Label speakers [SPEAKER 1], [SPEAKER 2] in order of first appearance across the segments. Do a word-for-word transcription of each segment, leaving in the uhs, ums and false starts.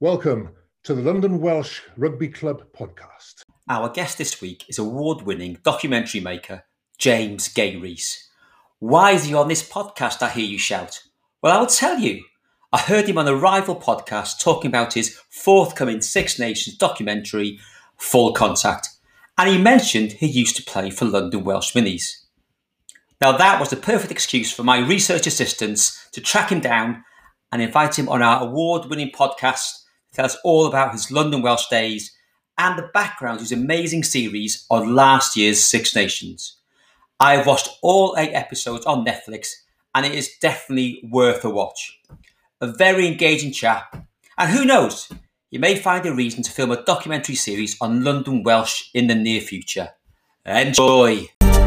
[SPEAKER 1] Welcome to the London Welsh Rugby Club podcast.
[SPEAKER 2] Our guest this week is award-winning documentary maker James Gay-Rees. Why is he on this podcast, I hear you shout? Well, I'll tell you. I heard him on a rival podcast talking about his forthcoming Six Nations documentary, Full Contact, and he mentioned he used to play for London Welsh Minis. Now that was the perfect excuse for my research assistants to track him down and invite him on our award-winning podcast to tell us all about his London Welsh days and the background to his amazing series on last year's Six Nations. I have watched all eight episodes on Netflix and it is definitely worth a watch. A very engaging chap, and who knows, you may find a reason to film a documentary series on London Welsh in the near future. Enjoy!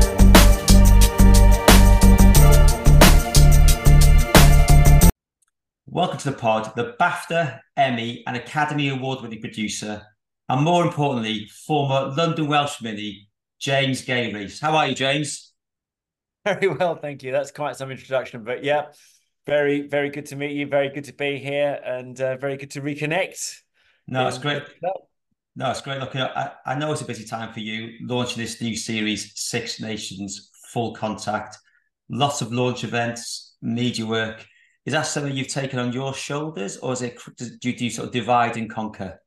[SPEAKER 2] Welcome to the pod, the BAFTA, Emmy and Academy Award-winning producer, and more importantly, former London Welsh Mini, James Gay-Rees. How are you, James?
[SPEAKER 3] Very well, thank you. That's quite some introduction, but yeah, very, very good to meet you. Very good to be here, and uh, very good to reconnect.
[SPEAKER 2] No, it's great. No, it's great. Look, I, I know it's a busy time for you, launching this new series, Six Nations, Full Contact. Lots of launch events, media work. Is that something you've taken on your shoulders, or is it do you, do you sort of divide and conquer?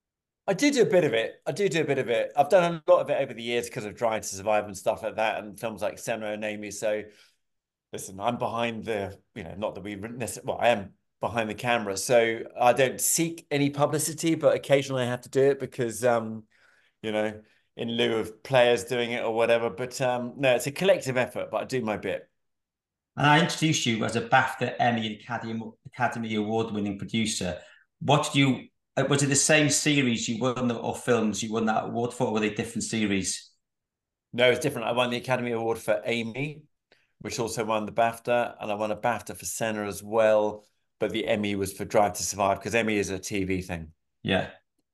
[SPEAKER 3] I do do a bit of it. I do do a bit of it. I've done a lot of it over the years because of Drive to Survive and stuff like that, and films like Senna and Amy. So, listen, I'm behind the, you know, not that we necessarily, well, I am behind the camera, so I don't seek any publicity, but occasionally I have to do it because, um, you know, in lieu of players doing it or whatever. But um, no, it's a collective effort, but I do my bit.
[SPEAKER 2] And I introduced you as a BAFTA, Emmy, and Academy, Academy Award-winning producer. What did you, was it the same series you won, or films you won that award for, or were they different series?
[SPEAKER 3] No, it's different. I won the Academy Award for Amy, which also won the BAFTA, and I won a BAFTA for Senna as well. But the Emmy was for Drive to Survive, because Emmy is a T V thing.
[SPEAKER 2] Yeah.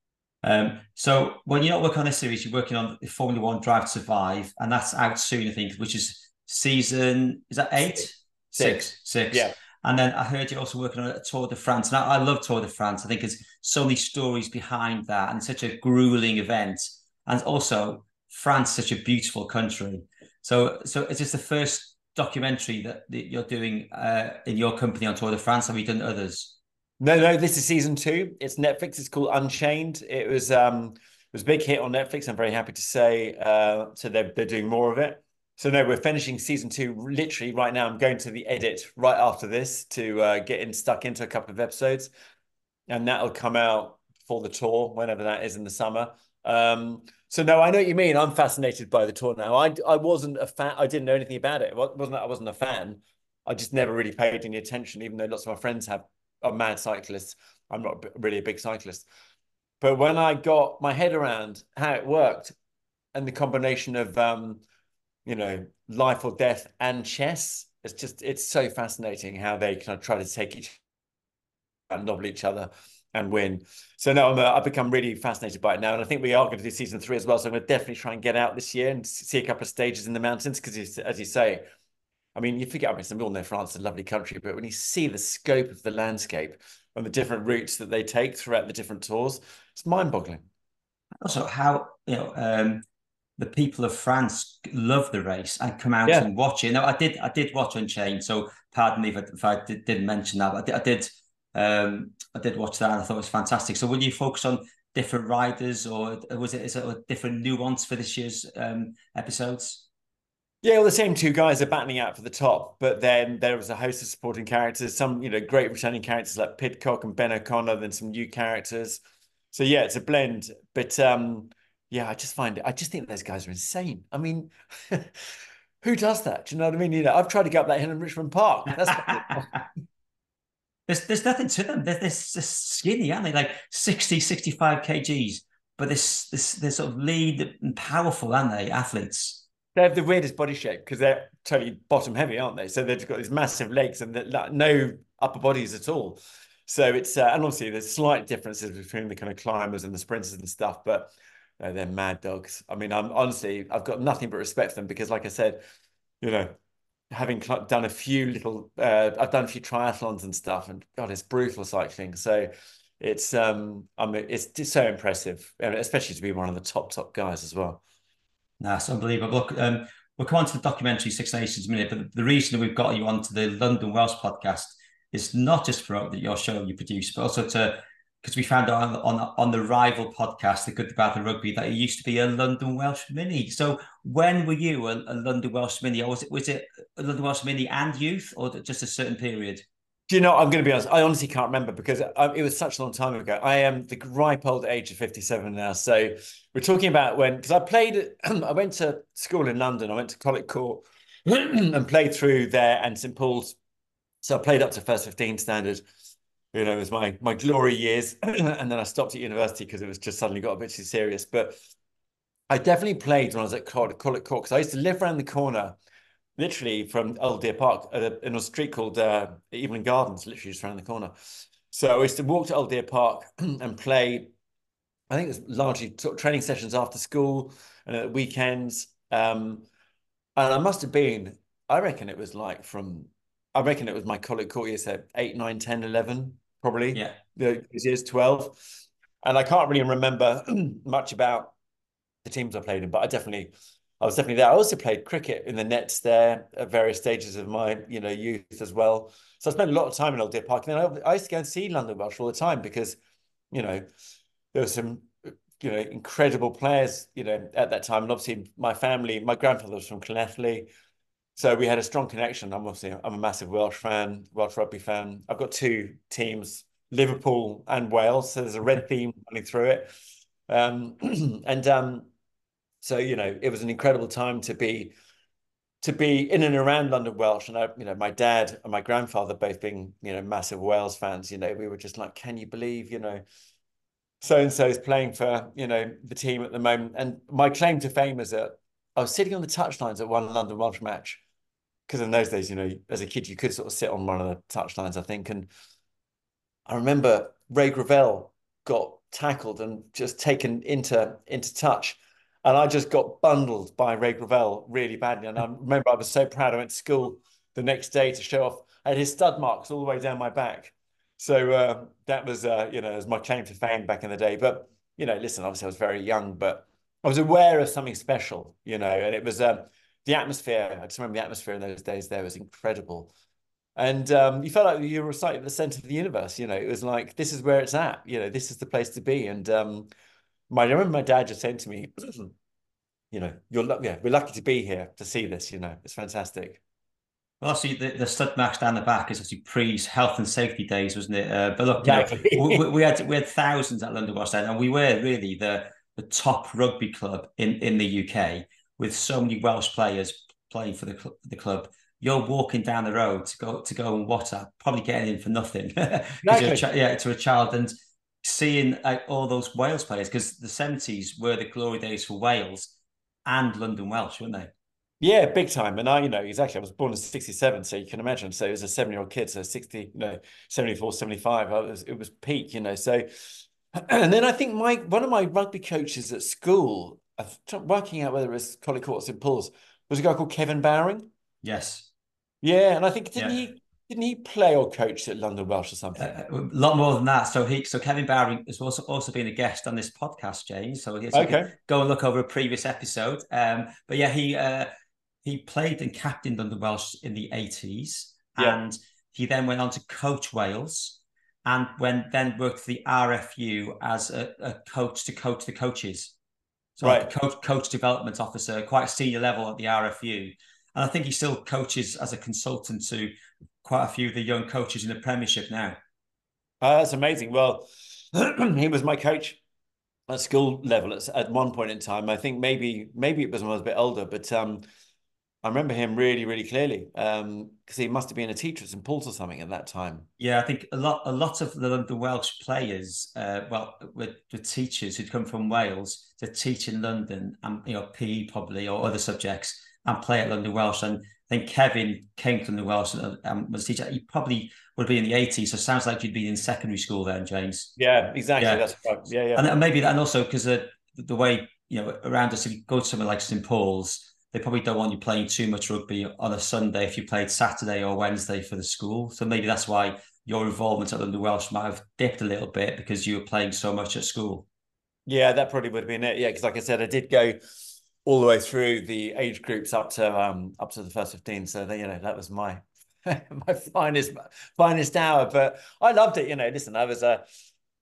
[SPEAKER 2] Um, so when you're not working on this series, you're working on the Formula One Drive to Survive, and that's out soon, I think, which is season, is that eight?
[SPEAKER 3] Six.
[SPEAKER 2] Six. Six.
[SPEAKER 3] Yeah.
[SPEAKER 2] And then I heard you're also working on a Tour de France. And I, I love Tour de France. I think there's so many stories behind that, and such a grueling event. And also, France is such a beautiful country. So, so is this the first documentary that, that you're doing uh, in your company on Tour de France? Have you done others?
[SPEAKER 3] No, no, this is season two. It's Netflix. It's called Unchained. It was um, it was a big hit on Netflix, I'm very happy to say. Uh, so they're, they're doing more of it. So no, we're finishing season two literally right now. I'm going to the edit right after this to uh, get in stuck into a couple of episodes, and that'll come out for the tour whenever that is in the summer. Um, so no, I know what you mean. I'm fascinated by the tour now. I I wasn't a fan. I didn't know anything about it. It wasn't that I wasn't a fan. I just never really paid any attention, even though lots of my friends have are mad cyclists. I'm not really a big cyclist. But when I got my head around how it worked and the combination of um, you know, life or death and chess, it's just, it's so fascinating how they kind of try to take each and nobble each other and win. So no, I'm, uh, I've become really fascinated by it now. And I think we are going to do season three as well. So I'm going to definitely try and get out this year and see a couple of stages in the mountains. Because as you say, I mean, you forget, I mean, we all know France is a lovely country, but when you see the scope of the landscape and the different routes that they take throughout the different tours, it's mind-boggling.
[SPEAKER 2] Also, how, you know, um, the people of France love the race and come out
[SPEAKER 3] Yeah.
[SPEAKER 2] and watch it. Now, I did, I did watch Unchained, so pardon me if I, if I did, didn't mention that. But I did, I did, um, I did watch that, and I thought it was fantastic. So, will you focus on different riders, or was it is it a different nuance for this year's um, episodes?
[SPEAKER 3] Yeah, well, the same two guys are battling out for the top, but then there was a host of supporting characters, some, you know, great returning characters like Pidcock and Ben O'Connor, then some new characters. So yeah, it's a blend, but um, yeah, I just find it, I just think those guys are insane. I mean, who does that? Do you know what I mean? You know, I've tried to go up that hill in Richmond Park. That's
[SPEAKER 2] there's, there's nothing to them. They're, they're skinny, aren't they? Like sixty, sixty-five kgs, but this, this, they're sort of lead and powerful, aren't they, athletes?
[SPEAKER 3] They have the weirdest body shape because they're totally bottom heavy, aren't they? So they've got these massive legs and no upper bodies at all. So it's, uh, and obviously there's slight differences between the kind of climbers and the sprinters and stuff, but uh, they're mad dogs. I mean, I'm honestly, I've got nothing but respect for them because, like I said, you know, having done a few little, uh, I've done a few triathlons and stuff, and God, it's brutal cycling. So it's um, I mean, it's just so impressive, and especially to be one of the top top guys as well.
[SPEAKER 2] That's unbelievable. Look, um, we'll come on to the documentary Six Nations in a minute, but the reason we've got you onto the London Welsh podcast is not just for your show you produce, but also to because we found out on, on on the rival podcast, The Good, the Bad, the Rugby, that you used to be a London Welsh mini. So when were you a, a London Welsh mini, or was it was it a London Welsh mini and youth, or just a certain period?
[SPEAKER 3] Do you know, I'm going to be honest, I honestly can't remember because I, it was such a long time ago. I am the ripe old age of fifty-seven now. So we're talking about when, because I played, I went to school in London. I went to Collet Court and played through there and St Paul's. So I played up to first fifteen standard. You know, it was my, my glory years. And then I stopped at university because it was just suddenly got a bit too serious. But I definitely played when I was at Collet Court because I used to live around the corner literally from Old Deer Park at a, in a street called uh, Evelyn Gardens, literally just around the corner. So I used to walk to Old Deer Park and play. I think it was largely sort of training sessions after school and at weekends. Um, and I must have been, I reckon it was like from, I reckon it was my Collet Court years, so eight, nine, ten, eleven, probably.
[SPEAKER 2] Yeah.
[SPEAKER 3] Those years, twelve. And I can't really remember much about the teams I played in, but I definitely, I was definitely there. I also played cricket in the nets there at various stages of my, you know, youth as well. So I spent a lot of time in Old Deer Park. And then I, I used to go and see London Welsh all the time because, you know, there were some, you know, incredible players, you know, at that time. And obviously my family, my grandfather was from Llanelli. So we had a strong connection. I'm obviously, I'm a massive Welsh fan, Welsh rugby fan. I've got two teams, Liverpool and Wales. So there's a red theme running through it. Um, and, um, So, you know, it was an incredible time to be to be in and around London Welsh. And, I, you know, my dad and my grandfather both being, you know, massive Wales fans, you know, we were just like, can you believe, you know, so-and-so is playing for, you know, the team at the moment. And my claim to fame is that I was sitting on the touchlines at one London Welsh match. Because in those days, you know, as a kid, you could sort of sit on one of the touchlines, I think. And I remember Ray Gravel got tackled and just taken into, into touch. And I just got bundled by Ray Gravel really badly. And I remember I was so proud. I went to school the next day to show off. I had his stud marks all the way down my back. So uh, that was, uh, you know, as my claim to fame back in the day. But, you know, listen, obviously I was very young, but I was aware of something special, you know, and it was um, the atmosphere. I just remember the atmosphere in those days there was incredible. And um, you felt like you were right at the center of the universe. You know, it was like, this is where it's at. You know, this is the place to be. And um, my, I remember my dad just saying to me, you know, you're yeah, we're lucky to be here to see this. You know, it's fantastic.
[SPEAKER 2] Well, obviously, the, the stud marks down the back is obviously Pre's health and safety days, wasn't it? Uh, but look, exactly. you know, we, we had we had thousands at London Welsh then, and we were really the the top rugby club in, in the U K with so many Welsh players playing for the cl- the club. You're walking down the road to go to go and WhatsApp, probably getting in for nothing. Exactly. Ch- yeah, to a child and seeing like, all those Wales players, because the seventies were the glory days for Wales and London Welsh, weren't they?
[SPEAKER 3] Yeah, big time. And I, you know, exactly. I was born in sixty-seven, so you can imagine. So it was a seven-year-old kid, so sixty, you know, seventy-four, seventy-five. I was, it was peak, you know. So, and then I think my one of my rugby coaches at school, working out whether it was Collet Court or St Paul's, was a guy called Kevin Bowring.
[SPEAKER 2] Yes.
[SPEAKER 3] Yeah, and I think didn't
[SPEAKER 2] yeah.
[SPEAKER 3] he didn't he play or coach at London Welsh or something?
[SPEAKER 2] Uh, a lot more than that. So he, so Kevin Bowring has also also been a guest on this podcast, James. So, so
[SPEAKER 3] okay,
[SPEAKER 2] go and look over a previous episode. Um, but yeah, he uh, he played and captained London Welsh in the eighties, yeah. And he then went on to coach Wales, and when then worked for the R F U as a, a coach to coach the coaches. So right. like coach coach development officer, quite a senior level at the R F U. And I think he still coaches as a consultant to quite a few of the young coaches in the Premiership now.
[SPEAKER 3] Uh, that's amazing. Well, he was my coach at school level at, at one point in time. I think maybe maybe it was when I was a bit older, but um, I remember him really, really clearly because um, he must have been a teacher at St Paul's or something at that time.
[SPEAKER 2] Yeah, I think a lot a lot of the, the Welsh players, uh, well, with the teachers who'd come from Wales to teach in London and, you know, P E probably or other subjects and play at London Welsh. And I think Kevin came to London Welsh and um, was a teacher. He probably would be in the eighties. So it sounds like you'd been in secondary school then, James.
[SPEAKER 3] Yeah, exactly. Yeah. That's right. Yeah, yeah.
[SPEAKER 2] And maybe that, and also because the, the way, you know, around us, if you go to somewhere like St Paul's, they probably don't want you playing too much rugby on a Sunday if you played Saturday or Wednesday for the school. So maybe that's why your involvement at London Welsh might have dipped a little bit because you were playing so much at school.
[SPEAKER 3] Yeah, that probably would have been it. Yeah, because like I said, I did go all the way through the age groups up to um up to the first fifteen. So that, you know, that was my my finest finest hour. But I loved it. You know, listen, I was a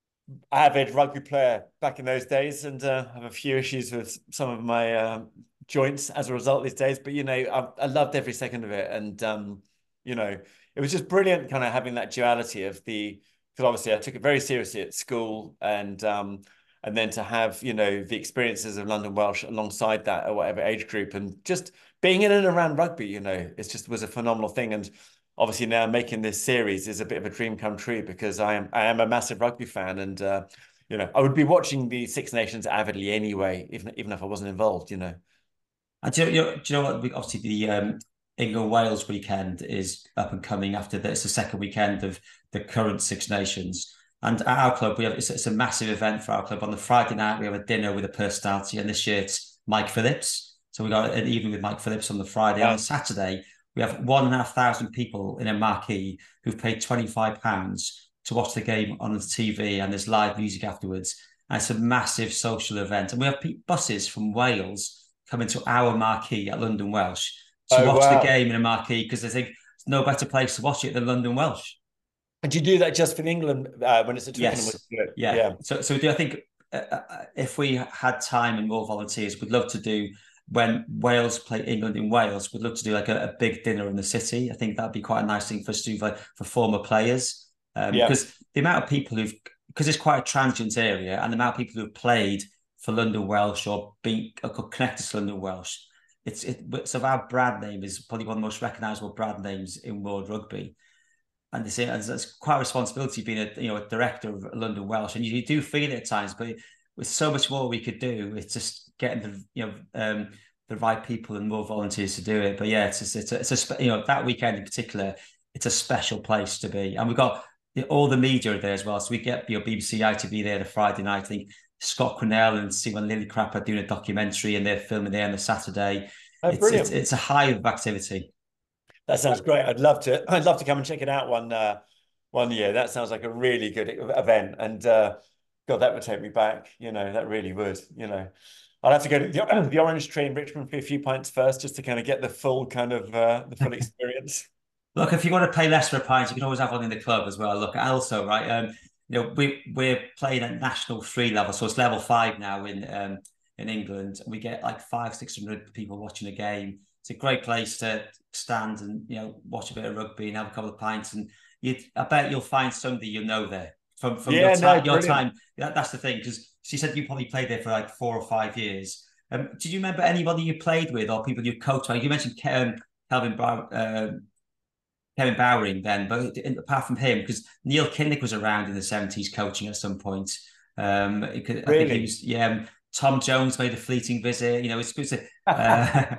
[SPEAKER 3] avid rugby player back in those days, and uh, I have a few issues with some of my uh, joints as a result these days. But you know, I, I loved every second of it, and um, you know, it was just brilliant, kind of having that duality of the, because obviously I took it very seriously at school, and um, and then to have, you know, the experiences of London Welsh alongside that or whatever age group, and just being in and around rugby, you know, it just was a phenomenal thing. And obviously now making this series is a bit of a dream come true, because I am I am a massive rugby fan, and uh, you know, I would be watching the Six Nations avidly anyway, even even if I wasn't involved, you know.
[SPEAKER 2] And do you, know, do you know what? Obviously, the um, England Wales weekend is up and coming after that. It's the second weekend of the current Six Nations. And at our club, we have it's, it's a massive event for our club. On the Friday night, we have a dinner with a personality, and this year it's Mike Phillips. So we got an evening with Mike Phillips on the Friday.
[SPEAKER 3] Yeah.
[SPEAKER 2] On Saturday, we have one and a half thousand people in a marquee who've paid twenty-five pounds to watch the game on the T V, and there's live music afterwards. And it's a massive social event. And we have buses from Wales coming to our marquee at London Welsh to
[SPEAKER 3] Oh,
[SPEAKER 2] watch
[SPEAKER 3] wow.
[SPEAKER 2] the game in a marquee, because they think there's no better place to watch it than London Welsh.
[SPEAKER 3] And do you do that just for England uh, when it's a Twickenham?
[SPEAKER 2] Yes. Yeah. yeah. So, so do I think uh, if we had time and more volunteers, we'd love to do, when Wales play England in Wales, we'd love to do like a, a big dinner in the city. I think that'd be quite a nice thing for us to do for, for former players. Um,
[SPEAKER 3] yeah.
[SPEAKER 2] Because the amount of people who've, because it's quite a transient area, and the amount of people who've played for London Welsh or being or connected to London Welsh, it's it. So our brand name is probably one of the most recognisable brand names in world rugby, and it's, it's quite a responsibility being a you know a director of London Welsh, and you, you do feel it at times, but with so much more we could do, it's just getting the you know um, the right people and more volunteers to do it. But yeah, it's just, it's a, it's a you know that weekend in particular, it's a special place to be, and we've got all the media there as well. So we get your B B C I T V there the Friday night. I think Scott Quinnell and Stephen Lillicrap are doing a documentary, and they're filming there on the Saturday.
[SPEAKER 3] Oh,
[SPEAKER 2] it's,
[SPEAKER 3] brilliant.
[SPEAKER 2] it's it's a hive of activity.
[SPEAKER 3] That sounds great. I'd love to. I'd love to come and check it out one uh, one year. That sounds like a really good event. And uh, God, that would take me back. You know, that really would. You know, I'd have to go to the, the Orange Tree in Richmond for a few pints first, just to kind of get the full kind of uh, the full experience.
[SPEAKER 2] Look, if you want to pay less for a pint, you can always have one in the club as well. Look, also, right, um, you know, we we're playing at national three level, so it's level five now in um in England. We get like five, six hundred people watching a game. It's a great place to stand and you know watch a bit of rugby and have a couple of pints. And you, I bet you'll find somebody you know there from from
[SPEAKER 3] yeah,
[SPEAKER 2] your time.
[SPEAKER 3] No,
[SPEAKER 2] your time. That, that's the thing, because she said you probably played there for like four or five years. Um, did you remember anybody you played with or people you coached? You mentioned um, Kelvin Brown. Uh, Kevin Bowering then, but apart from him, because Neil Kinnock was around in the seventies coaching at some point. Um, could, really? I think he was, yeah. Tom Jones made a fleeting visit. You know, it's good to, uh,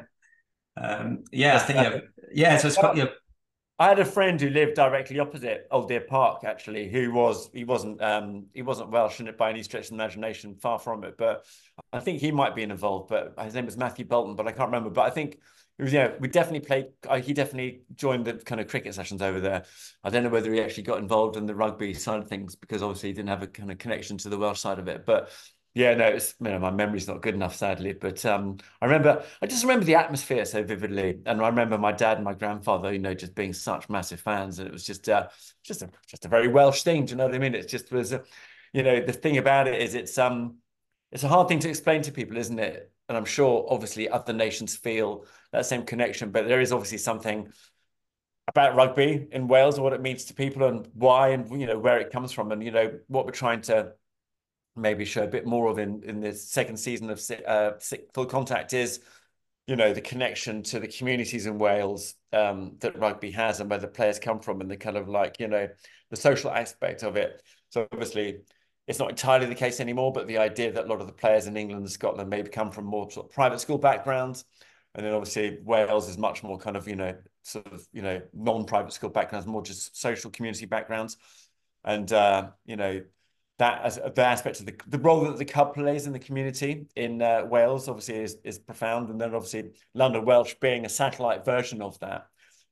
[SPEAKER 2] um, yeah, I think, you know, yeah. So it's quite, you know,
[SPEAKER 3] I had a friend who lived directly opposite Old Deer Park, actually, who was he wasn't um he wasn't Welsh in it by any stretch of the imagination, far from it. But I think he might be involved. But his name was Matthew Bolton, but I can't remember. But I think it was, yeah, we definitely played. Uh, he definitely joined the kind of cricket sessions over there. I don't know whether he actually got involved in the rugby side of things, because obviously he didn't have a kind of connection to the Welsh side of it. But yeah, no, it's, you know, my memory's not good enough, sadly. But um, I remember, I just remember the atmosphere so vividly, and I remember my dad and my grandfather, you know, just being such massive fans, and it was just, uh, just a, just a very Welsh thing. Do you know what I mean? It just was, a, you know, the thing about it is, it's um, it's a hard thing to explain to people, isn't it? And I'm sure, obviously, other nations feel that same connection, but there is obviously something about rugby in Wales and what it means to people, and why, and you know where it comes from, and you know what we're trying to maybe show a bit more of in in this second season of uh, Full Contact is, you know, the connection to the communities in Wales um, that rugby has, and where the players come from, and the kind of like, you know, the social aspect of it. So obviously it's not entirely the case anymore, but the idea that a lot of the players in England and Scotland maybe come from more sort of private school backgrounds. And then obviously Wales is much more kind of, you know, sort of, you know, non-private school backgrounds, more just social community backgrounds. And, uh, you know, that as the aspect of the, the role that the club plays in the community in uh, Wales obviously is, is profound. And then obviously London Welsh being a satellite version of that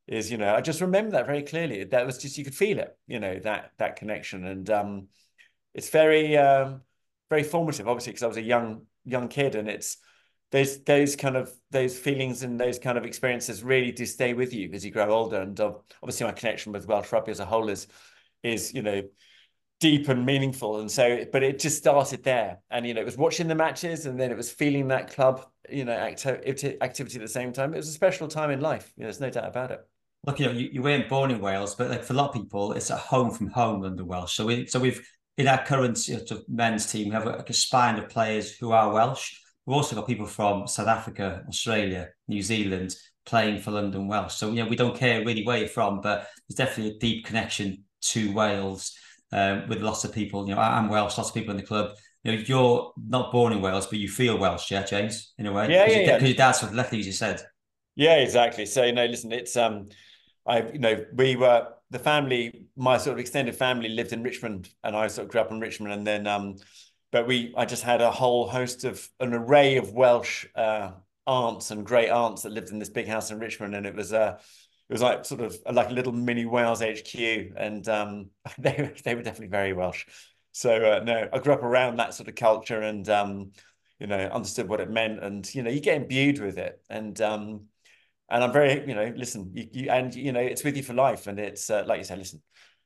[SPEAKER 3] is, you know, I just remember that very clearly. That was just, you could feel it, you know, that that connection. And um, it's very, um, very formative, obviously, because I was a young, young kid, and it's those those kind of those feelings and those kind of experiences really do stay with you as you grow older. And uh, obviously my connection with Welsh rugby as a whole is is, you know, deep and meaningful. And so, but it just started there. And, you know, it was watching the matches, and then it was feeling that club, you know, activity, activity at the same time. It was a special time in life. You know, there's no doubt about it.
[SPEAKER 2] Look, you know, you, you weren't born in Wales, but like for a lot of people, it's a home from home under Welsh. So we, so we've in our current sort of men's team, we have a, like a spine of players who are Welsh. We've also got people from South Africa, Australia, New Zealand playing for London Welsh. So, you know, we don't care really where you're from, but there's definitely a deep connection to Wales um, with lots of people. You know, I'm Welsh, lots of people in the club. You know, you're not born in Wales, but you feel Welsh, yeah, James, in a way?
[SPEAKER 3] Yeah,
[SPEAKER 2] Because
[SPEAKER 3] yeah,
[SPEAKER 2] your,
[SPEAKER 3] yeah.
[SPEAKER 2] 'cause your dad's from Lechley, as you said.
[SPEAKER 3] Yeah, exactly. So, you know, listen, it's um, I, you know, we were the family, my sort of extended family lived in Richmond, and I sort of grew up in Richmond, and then um, but we, I just had a whole host of an array of Welsh uh, aunts and great aunts that lived in this big house in Richmond, and it was uh, it was like sort of like a little mini Wales H Q, and um, they were they were definitely very Welsh. So uh, no, I grew up around that sort of culture, and um, you know, understood what it meant, and you know, you get imbued with it, and um, and I'm very, you know, listen, you, you and you know, it's with you for life, and it's uh, like you said, listen.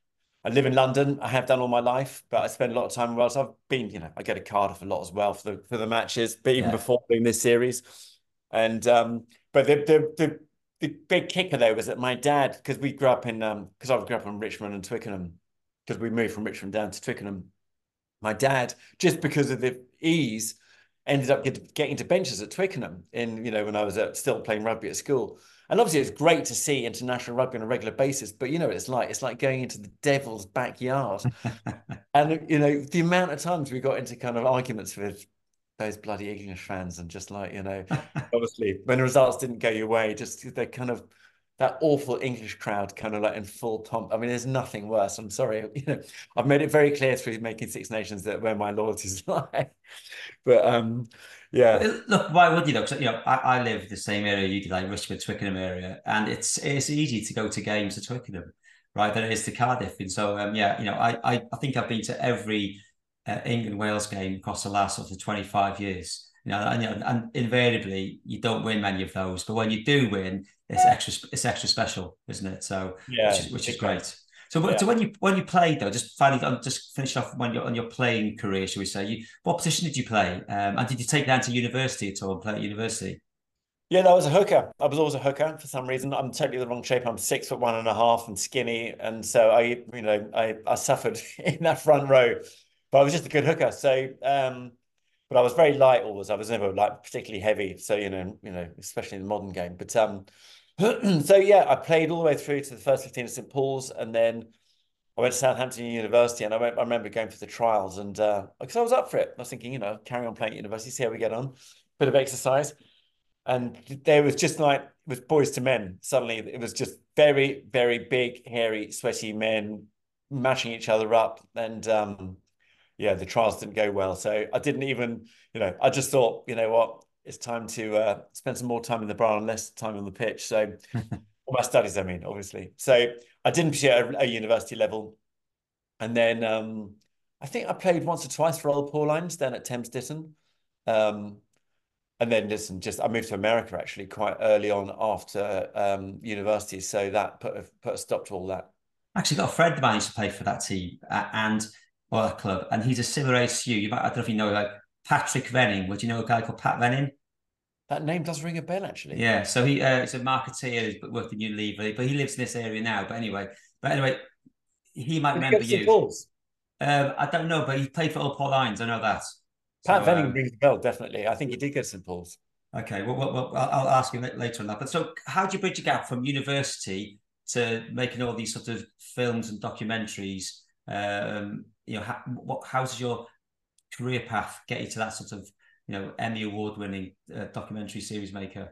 [SPEAKER 3] I live in London. I have done all my life, but I spend a lot of time in Wales. I've been, you know, I go to Cardiff a lot as well for the for the matches, but even
[SPEAKER 2] Yeah.
[SPEAKER 3] before doing this series. And um, but the the the the big kicker though was that my dad, because we grew up in um, because I grew up in Richmond and Twickenham, because we moved from Richmond down to Twickenham. My dad, just because of the ease, ended up get, getting to benches at Twickenham in, you know, when I was at, still playing rugby at school. And obviously it's great to see international rugby on a regular basis, but you know what it's like. It's like going into the devil's backyard. And, you know, the amount of times we got into kind of arguments with those bloody English fans, and just like, you know, obviously when the results didn't go your way, just they kind of that awful English crowd kind of like in full pomp. I mean, there's nothing worse. I'm sorry. You know, I've made it very clear through making Six Nations that where my loyalties lie. But um, yeah.
[SPEAKER 2] Look, why would you though? 'Cause, you know, I, I live the same area you do, like Richmond, Twickenham area, and it's it's easy to go to games at Twickenham, right, than it is to Cardiff. And so, um, yeah, you know, I I, I think I've been to every uh, England Wales game across the last sort of twenty-five years. You know, and, you know, and invariably you don't win many of those, but when you do win, it's extra it's extra special, isn't it? So,
[SPEAKER 3] Yeah,
[SPEAKER 2] which is which is
[SPEAKER 3] exactly.
[SPEAKER 2] great. So,
[SPEAKER 3] Yeah.
[SPEAKER 2] so when you when you played though, just finally, I'm just finish off when you're on your playing career, shall we say? You, what position did you play? Um, and did you take that to university at all and play at university?
[SPEAKER 3] Yeah, that was a hooker. I was always a hooker for some reason. I'm totally the wrong shape. I'm six foot one and a half and skinny. And so I, you know, I, I suffered in that front row, but I was just a good hooker. So, um, but I was very light always. I was never like particularly heavy. So, you know, you know, especially in the modern game. But um, so yeah, I played all the way through to the first fifteen at St Paul's, and then I went to Southampton University, and I, went, I remember going for the trials, and uh, because I was up for it, I was thinking, you know, carry on playing at university, see how we get on, bit of exercise. And there was just like, it was boys to men. Suddenly it was just very, very big, hairy, sweaty men matching each other up. And um, yeah, the trials didn't go well. So I didn't even, you know, I just thought, you know what, it's time to uh, spend some more time in the bar and less time on the pitch. So all my studies, I mean, obviously. So I didn't pursue a, a university level. And then um, I think I played once or twice for Old Pauline's then at Thames Ditton. Um, and then listen, just I moved to America actually quite early on after um, university, so that put a, put a stop to all that.
[SPEAKER 2] Actually, got a friend of mine who used to play for that team uh, and or that club, and he's a similar age to you. You might, I don't know if you know, like Patrick Venning. Would you know a guy called Pat Venning?
[SPEAKER 3] That name does ring a bell, actually.
[SPEAKER 2] Yeah, so he uh, he's a marketeer, he's worked in Unilever, but he lives in this area now. But anyway, but anyway, he might
[SPEAKER 3] Did he go
[SPEAKER 2] remember
[SPEAKER 3] to St
[SPEAKER 2] you.
[SPEAKER 3] Paul's?
[SPEAKER 2] Um, I don't know, but he played for Old Paul Lines. I know that.
[SPEAKER 3] Pat
[SPEAKER 2] So
[SPEAKER 3] Venning
[SPEAKER 2] um,
[SPEAKER 3] rings a bell, definitely. I think he did go to St Paul's.
[SPEAKER 2] okay, well, well, well, I'll ask you later on that. But so, how do you bridge a gap from university to making all these sort of films and documentaries? Um, you know, how, what, how does your career path get you to that sort of, you know, Emmy award-winning uh, documentary series maker?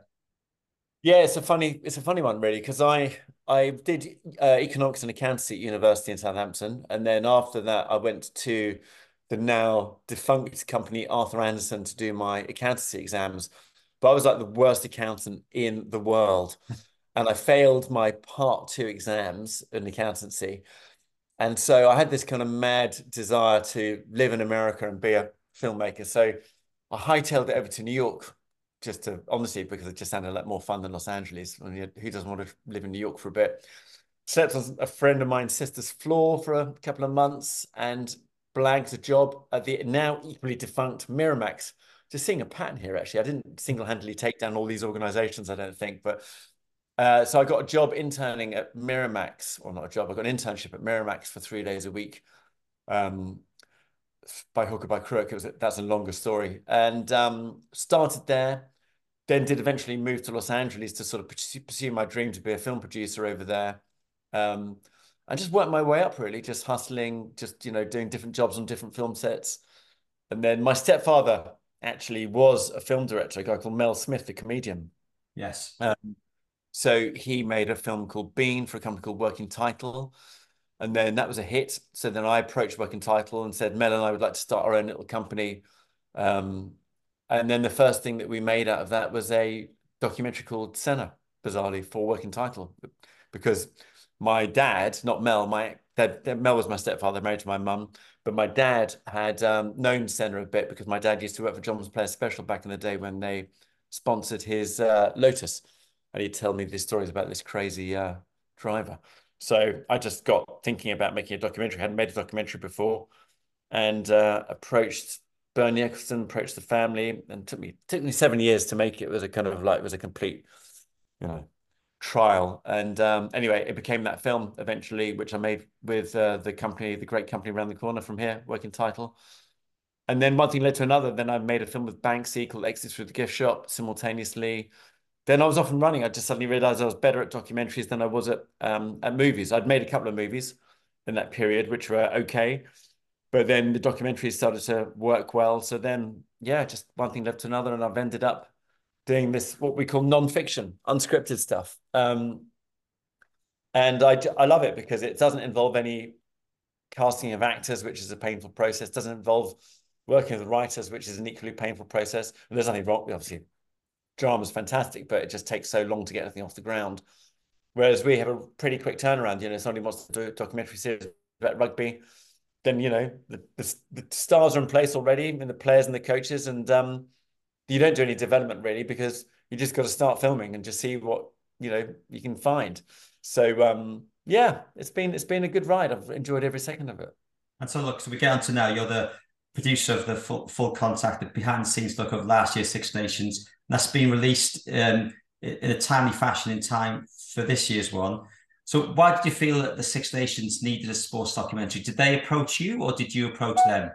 [SPEAKER 3] Yeah, it's a funny, it's a funny one really, because I I did uh, economics and accountancy at university in Southampton, and then after that I went to the now defunct company Arthur Anderson to do my accountancy exams. But I was like the worst accountant in the world. and I failed my part two exams in accountancy. And so I had this kind of mad desire to live in America and be a filmmaker. So I hightailed it over to New York, just to honestly, because it just sounded like more fun than Los Angeles. I mean, who doesn't want to live in New York for a bit? Slept on a friend of mine's sister's floor for a couple of months and blagged a job at the now equally defunct Miramax. Just seeing a pattern here, actually. I didn't single-handedly take down all these organizations, I don't think, but uh, so I got a job interning at Miramax, or not a job, I got an internship at Miramax for three days a week. Um, by hook or by crook, it was that's a longer story. And um, started there, then did eventually move to Los Angeles to sort of pursue, pursue my dream to be a film producer over there. Um, and just worked my way up, really, just hustling, just, you know, doing different jobs on different film sets. And then my stepfather actually was a film director, a guy called Mel Smith, the comedian.
[SPEAKER 2] Yes.
[SPEAKER 3] Um, so he made a film called Bean for a company called Working Title. And then that was a hit. So then I approached Working Title and said, Mel and I would like to start our own little company. Um, and then the first thing that we made out of that was a documentary called Senna, bizarrely, for Working Title. Because my dad, not Mel, my dad, Mel was my stepfather, married to my mum, but my dad had um, known Senna a bit because my dad used to work for John's Player Special back in the day when they sponsored his uh, Lotus. And he'd tell me these stories about this crazy uh, driver. So I just got thinking about making a documentary. I hadn't made a documentary before, and uh, approached Bernie Eccleston, approached the family, and took me took me seven years to make it. It was a kind of like it was a complete, you know, trial. And um, anyway, it became that film eventually, which I made with uh, the company, the great company around the corner from here, Working Title. And then one thing led to another. Then I made a film with Banksy called Exits Through the Gift Shop simultaneously. Then I was off and running. I just suddenly realized I was better at documentaries than I was at um, at movies. I'd made a couple of movies in that period, which were okay. But then the documentaries started to work well. So then, yeah, just one thing led to another. And I've ended up doing this, what we call non-fiction, unscripted stuff. Um, and I, I love it because it doesn't involve any casting of actors, which is a painful process. It doesn't involve working with writers, which is an equally painful process. And there's nothing wrong, obviously. Drama's fantastic, but it just takes so long to get anything off the ground. Whereas we have a pretty quick turnaround. You know, somebody wants to do a documentary series about rugby, then, you know, the, the, the stars are in place already, and the players and the coaches, and um, you don't do any development really because you just got to start filming and just see what, you know, you can find. So um, yeah, it's been it's been a good ride. I've enjoyed every second of it.
[SPEAKER 2] And so look, so we get on to now. You're the producer of the full, full contact, the behind the scenes look of last year's Six Nations. That's been released um, in a timely fashion in time for this year's one. So why did you feel that the Six Nations needed a sports documentary? Did they approach you or did you approach them?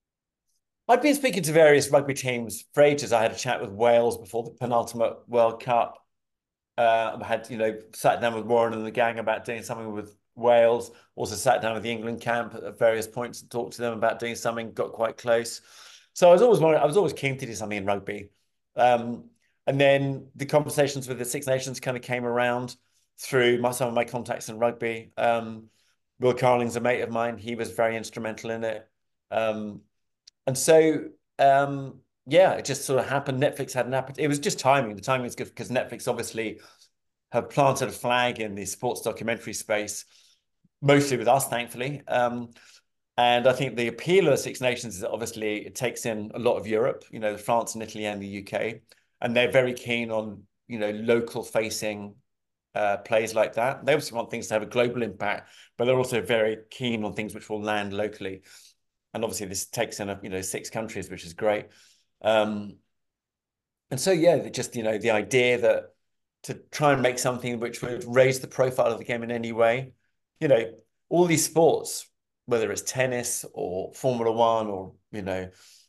[SPEAKER 3] I've been speaking to various rugby teams for ages. I had a chat with Wales before the penultimate World Cup. Uh, I had, you know, sat down with Warren and the gang about doing something with Wales. Also sat down with the England camp at various points and talked to them about doing something, got quite close. So I was always I was always keen to do something in rugby. Um, and then the conversations with the Six Nations kind of came around through my, some of my contacts in rugby. Um, Will Carling's a mate of mine. He was very instrumental in it. Um, and so, um, yeah, it just sort of happened. Netflix had an appetite. It was just timing. The timing was good because Netflix obviously have planted a flag in the sports documentary space, mostly with us, thankfully. Um, and I think the appeal of the Six Nations is that obviously it takes in a lot of Europe, you know, France and Italy and the U K. And they're very keen on, you know, local facing uh, plays like that. They obviously want things to have a global impact, but they're also very keen on things which will land locally. And obviously this takes in, a, you know, six countries, which is great. Um, and so, yeah, just, you know, the idea that to try and make something which would raise the profile of the game in any way, you know, all these sports, whether it's tennis or Formula One or, you know,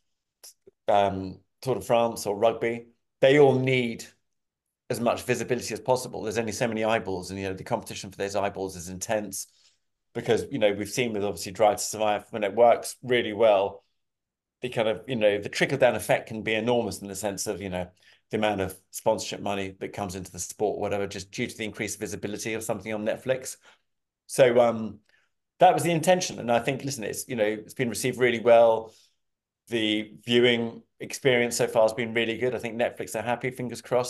[SPEAKER 3] um, Tour de France or rugby, they all need as much visibility as possible. There's only so many eyeballs, and, you know, the competition for those eyeballs is intense because, you know, we've seen with obviously Drive to Survive, when it works really well, the kind of, you know, the trickle down effect can be enormous in the sense of, you know, the amount of sponsorship money that comes into the sport, whatever, just due to the increased visibility of something on Netflix. So um, that was the intention. And I think, listen, it's, you know, it's been received really well. The viewing experience so far has been really good. I think Netflix are happy, fingers crossed.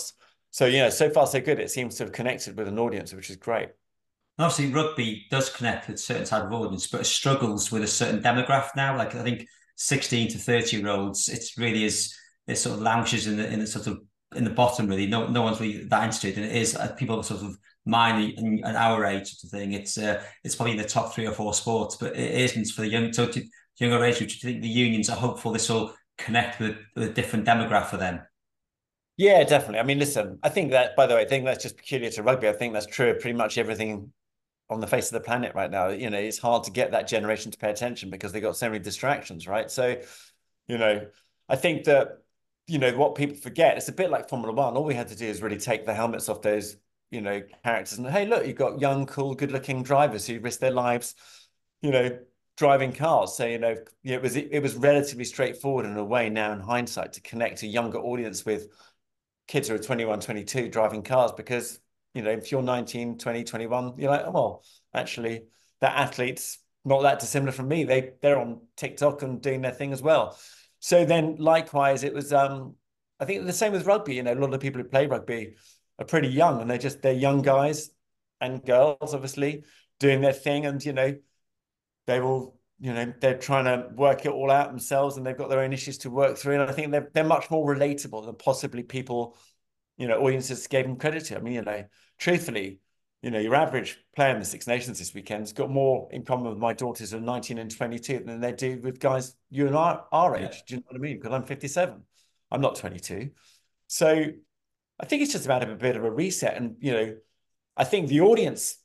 [SPEAKER 3] So, you know, so far so good. It seems to have connected with an audience, which is great.
[SPEAKER 2] Obviously, rugby does connect with certain type of audience, but it struggles with a certain demographic now. Like I think sixteen to thirty year olds, it's really is it sort of languishes in the in the sort of in the bottom really. No no one's really that interested, and it is uh, people sort of mine and, and our age sort of thing. It's uh, it's probably in the top three or four sports, but it isn't for the young. So to younger age, which do you think the unions are hopeful this will connect with, with a different demographic for them?
[SPEAKER 3] Yeah, definitely. I mean, listen, I think that, by the way, I think that's just peculiar to rugby. I think that's true of pretty much everything on the face of the planet right now. You know, it's hard to get that generation to pay attention because they got so many distractions, right? So, you know, I think that, you know, what people forget, it's a bit like Formula One. All we had to do is really take the helmets off those, you know, characters and, hey, look, you've got young, cool, good-looking drivers who risk their lives, you know, driving cars. So, you know, it was it was relatively straightforward in a way now in hindsight to connect a younger audience with kids who are twenty-one, twenty-two driving cars because, you know, if you're nineteen, twenty, twenty-one, you're like, oh, well, actually, that athlete's not that dissimilar from me. They, they're on TikTok and doing their thing as well. So then likewise, it was, um, I think the same with rugby. You know, a lot of the people who play rugby are pretty young and they're just, they're young guys and girls, obviously, doing their thing. And, you know, they will, you know, they're trying to work it all out themselves and they've got their own issues to work through. And I think they're, they're much more relatable than possibly people, you know, audiences gave them credit to. I mean, you know, truthfully, you know, your average player in the Six Nations this weekend's got more in common with my daughters who are nineteen and twenty-two than they do with guys you and I, our age. Yeah. Do you know what I mean? Because I'm fifty-seven. I'm not twenty-two. So I think it's just about a bit of a reset. And, you know, I think the audience,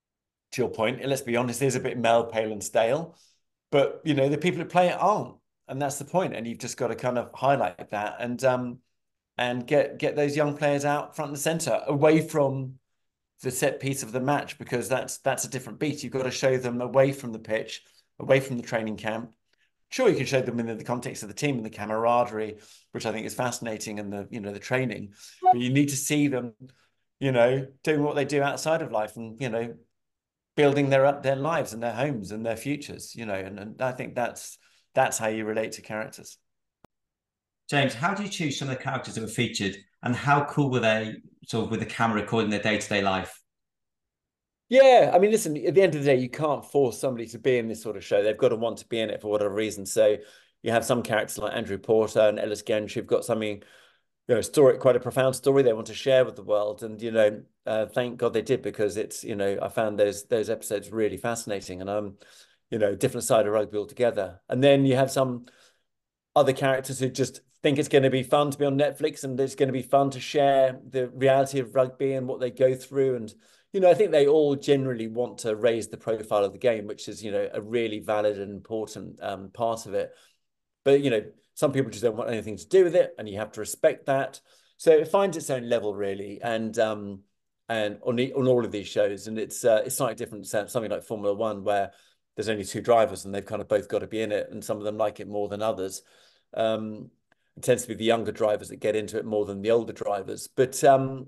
[SPEAKER 3] to your point, and let's be honest, is a bit male, pale and stale. But, you know, the people who play it aren't. And that's the point. And you've just got to kind of highlight that and um, and get get those young players out front and center, away from the set piece of the match, because that's that's a different beat. You've got to show them away from the pitch, away from the training camp. Sure, you can show them in the context of the team and the camaraderie, which I think is fascinating, and the, you know, the training. But you need to see them, you know, doing what they do outside of life, and, you know, building their their lives and their homes and their futures, you know. And, and I think that's that's how you relate to characters.
[SPEAKER 2] James, how do you choose some of the characters that were featured, and how cool were they sort of with the camera recording their day-to-day life?
[SPEAKER 3] Yeah, I mean, listen, at the end of the day, you can't force somebody to be in this sort of show. They've got to want to be in it for whatever reason. So you have some characters like Andrew Porter and Ellis Genge who've got something, you know, story, quite a profound story they want to share with the world. And, you know, uh, thank God they did, because it's, you know, I found those those episodes really fascinating, and um, you know, different side of rugby altogether. And then you have some other characters who just think it's going to be fun to be on Netflix, and it's going to be fun to share the reality of rugby and what they go through. And, you know, I think they all generally want to raise the profile of the game, which is, you know, a really valid and important um, part of it. But, you know, some people just don't want anything to do with it, and you have to respect that. So it finds its own level, really. And um, and on, the, on all of these shows, and it's uh, it's slightly different, something like Formula One, where there's only two drivers and they've kind of both got to be in it, and some of them like it more than others. Um, it tends to be the younger drivers that get into it more than the older drivers. But um,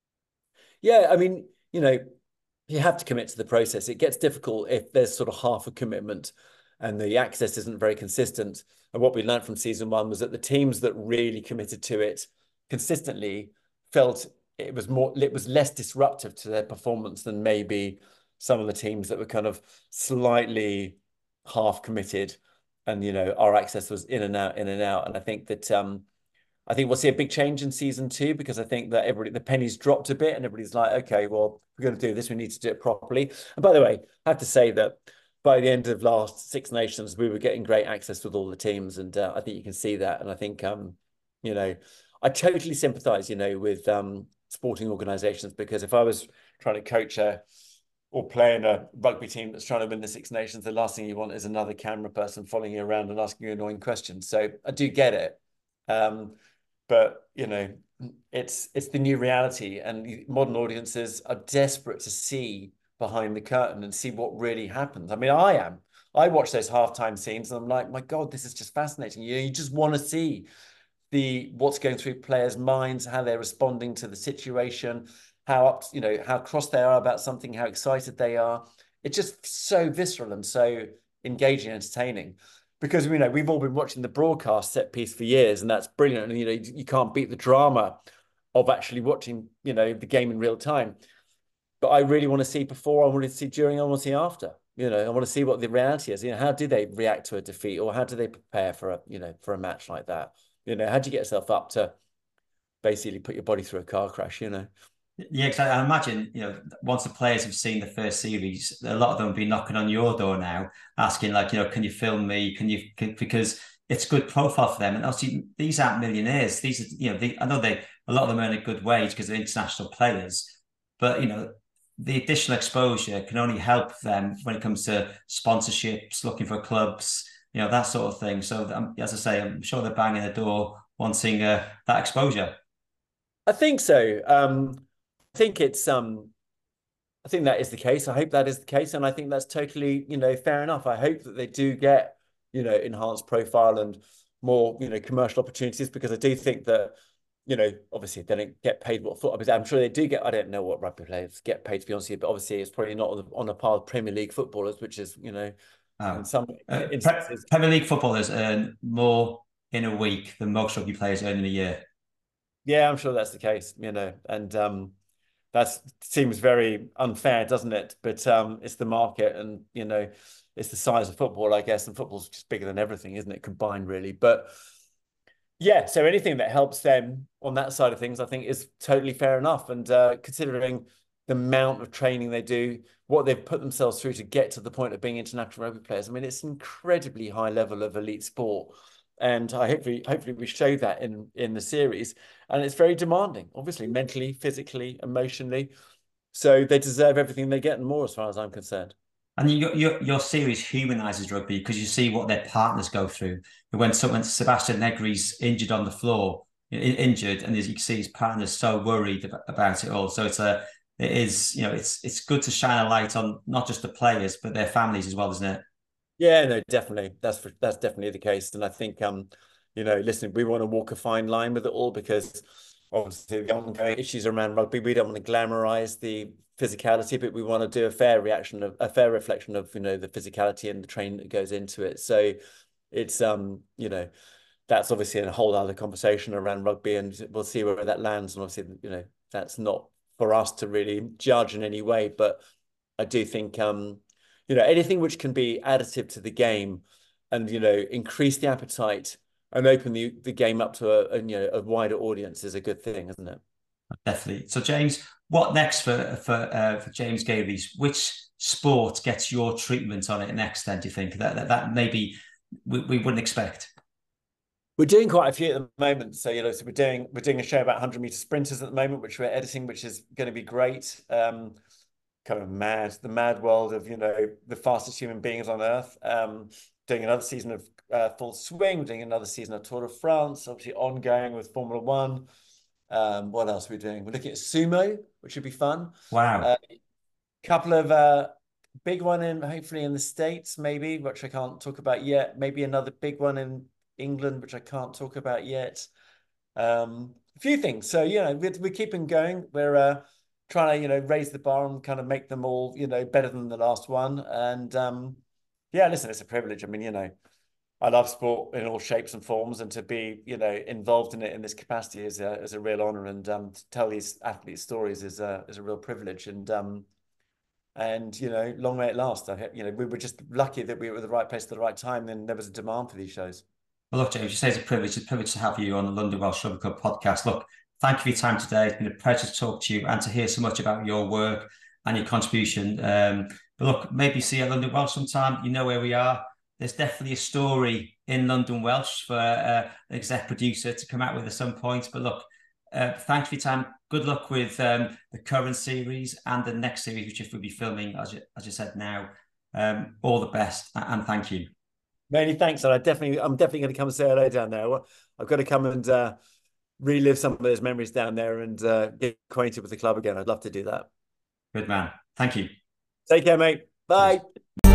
[SPEAKER 3] yeah, I mean, you know, you have to commit to the process. It gets difficult if there's sort of half a commitment and the access isn't very consistent. And what we learned from season one was that the teams that really committed to it consistently felt it was more, it was less disruptive to their performance than maybe some of the teams that were kind of slightly half committed. And, you know, our access was in and out, in and out. And I think that, um, I think we'll see a big change in season two, because I think that everybody, the pennies dropped a bit and everybody's like, okay, well, we're going to do this. We need to do it properly. And by the way, I have to say that by the end of last Six Nations, we were getting great access with all the teams. And uh, I think you can see that. And I think, um, you know, I totally sympathize, you know, with um, sporting organizations, because if I was trying to coach a, or playing a rugby team that's trying to win the Six Nations, the last thing you want is another camera person following you around and asking you annoying questions. So I do get it. Um, but, you know, it's it's the new reality, and modern audiences are desperate to see behind the curtain and see what really happens. I mean, I am. I watch those halftime scenes and I'm like, my God, this is just fascinating. You know, you just want to see the what's going through players' minds, how they're responding to the situation, how up, you know, how cross they are about something, how excited they are. It's just so visceral and so engaging and entertaining, because, you know, we've all been watching the broadcast set piece for years, and that's brilliant. And, you know, you, you can't beat the drama of actually watching, you know, the game in real time. But I really want to see before, I want to see during, I want to see after. You know, I want to see what the reality is. You know, how do they react to a defeat, or how do they prepare for a, you know, for a match like that? You know, how do you get yourself up to basically put your body through a car crash, you know?
[SPEAKER 2] Yeah, exactly. I imagine, you know, once the players have seen the first series, a lot of them will be knocking on your door now, asking like, you know, can you film me? Can you, can, because it's good profile for them. And obviously these aren't millionaires. These are, you know, they, I know they, a lot of them earn a good wage because they're international players, but, you know, the additional exposure can only help them when it comes to sponsorships, looking for clubs, you know, that sort of thing. So um, as I say, I'm sure they're banging the door wanting uh, that exposure.
[SPEAKER 3] I think so. Um, I think it's um I think that is the case. I hope that is the case. And I think that's totally, you know, fair enough. I hope that they do get, you know, enhanced profile and more, you know, commercial opportunities, because I do think that, you know, obviously they don't get paid what football. I'm sure they do get, I don't know what rugby players get paid, to be honest with you, but obviously it's probably not on, the, on a par with Premier League footballers, which is, you know,
[SPEAKER 2] Oh.
[SPEAKER 3] in some
[SPEAKER 2] Uh,
[SPEAKER 3] instances.
[SPEAKER 2] Premier League footballers earn more in a week than most rugby players earn in a year.
[SPEAKER 3] Yeah, I'm sure that's the case, you know, and um, that seems very unfair, doesn't it? But um, it's the market, and you know, it's the size of football, I guess, and football's just bigger than everything, isn't it? Combined, really. But yeah, so anything that helps them on that side of things, I think, is totally fair enough. And uh, considering the amount of training they do, what they've put themselves through to get to the point of being international rugby players, I mean, it's an incredibly high level of elite sport. And I hopefully, hopefully, we show that in in the series. And it's very demanding, obviously, mentally, physically, emotionally. So they deserve everything they get and more, as far as I'm concerned.
[SPEAKER 2] And your your, your series humanises rugby because you see what their partners go through. When someone Sebastian Negri's injured on the floor, injured, and as you can see, his partner's so worried about it all. So it's a it is you know it's it's good to shine a light on not just the players but their families as well, isn't it?
[SPEAKER 3] Yeah, no, definitely. That's for, that's definitely the case. And I think, um, you know, listen, we want to walk a fine line with it all, because obviously the ongoing issues around rugby, we don't want to glamorize the physicality, but we want to do a fair reaction of a fair reflection of, you know, the physicality and the training that goes into it. So it's, um, you know, that's obviously a whole other conversation around rugby, and we'll see where that lands. And obviously, you know, that's not for us to really judge in any way, but I do think, um, you know, anything which can be additive to the game and, you know, increase the appetite and open the, the game up to a, a, you know, a wider audience is a good thing, isn't it?
[SPEAKER 2] Definitely. So, James, what next for for uh, for James Gay-Rees? Which sport gets your treatment on it next? Then, do you think that that, that maybe we, we wouldn't expect?
[SPEAKER 3] We're doing quite a few at the moment. So, you know, so we're doing we're doing a show about one hundred meter sprinters at the moment, which we're editing, which is going to be great. Um, kind of mad, the mad world of, you know, the fastest human beings on earth. Um, doing another season of uh, Full Swing, doing another season of Tour de France, obviously ongoing with Formula One. Um, what else are we doing? We're looking at sumo, which would be fun.
[SPEAKER 2] Wow.
[SPEAKER 3] A uh, couple of uh, big one in hopefully in the States, maybe, which I can't talk about yet. Maybe another big one in England, which I can't talk about yet. Um, a few things. So, you know, we're, we're keeping going. We're uh, trying to, you know, raise the bar and kind of make them all, you know, better than the last one. And um, yeah, listen, it's a privilege. I mean, you know, I love sport in all shapes and forms, and to be, you know, involved in it in this capacity is a, is a real honor. And um, to tell these athletes' stories is a, is a real privilege. And, um, and, you know, long may it last. I, you know, we were just lucky that we were at the right place at the right time, and there was a demand for these shows.
[SPEAKER 2] Well, look, James, you say it's a privilege. It's a privilege to have you on the London Welsh Rugby Club podcast. Look, thank you for your time today. It's been a pleasure to talk to you and to hear so much about your work and your contribution. Um, but look, maybe see you at London Welsh sometime. You know where we are. There's definitely a story in London Welsh for uh, an exec producer to come out with at some point. But look, uh, thanks for your time. Good luck with um, the current series and the next series, which we'll be filming, as you, as you said now. Um, all the best, and thank you.
[SPEAKER 3] Many thanks, and I definitely, I'm definitely going to come and say hello down there. I've got to come and uh, relive some of those memories down there and uh, get acquainted with the club again. I'd love to do that.
[SPEAKER 2] Good man. Thank you.
[SPEAKER 3] Take care, mate. Bye.
[SPEAKER 2] Cheers.